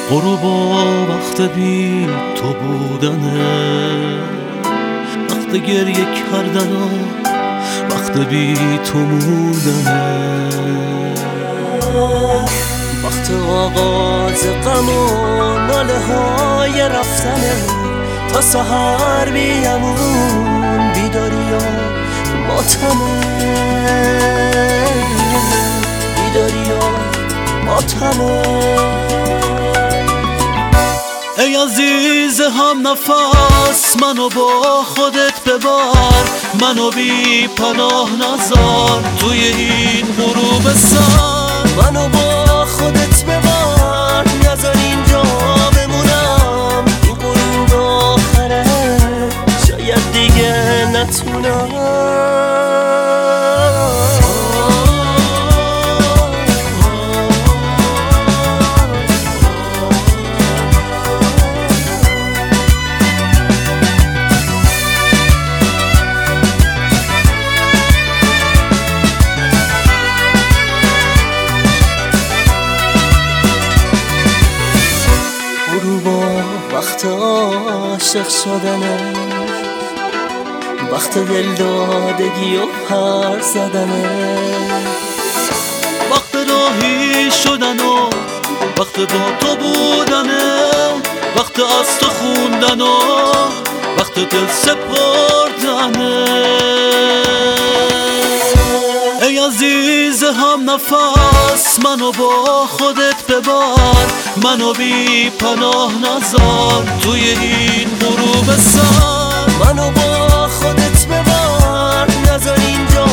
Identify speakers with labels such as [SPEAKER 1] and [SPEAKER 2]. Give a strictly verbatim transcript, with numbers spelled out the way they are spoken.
[SPEAKER 1] غروب و وقت بی تو بودنه، وقت گریه کردن و وقت بی تو موندنه،
[SPEAKER 2] وقت آغاز غم و ناله های رفتنه، تا سحر بیامون بیداری و ماتمه، بیداری و ماتمه.
[SPEAKER 1] ای عزیز هم نفس منو با خودت ببر، منو بی پناه نذار توی این غروب سر،
[SPEAKER 2] منو با خودت ببر نذار اینجا بمونم، این غروب آخره شاید دیگه نتونم. وقت عاشق شدنه، وقت دل دادگی و پر زدنه،
[SPEAKER 1] وقت راهی شدن و وقت با تو بودنه، وقت از تو خوندن و وقت دل سپردنه. ای عزیز هم نفس منو با خودت ببر، منو بی پناه نذار توی این غروب سر،
[SPEAKER 2] منو با خودت ببر نذار اینجا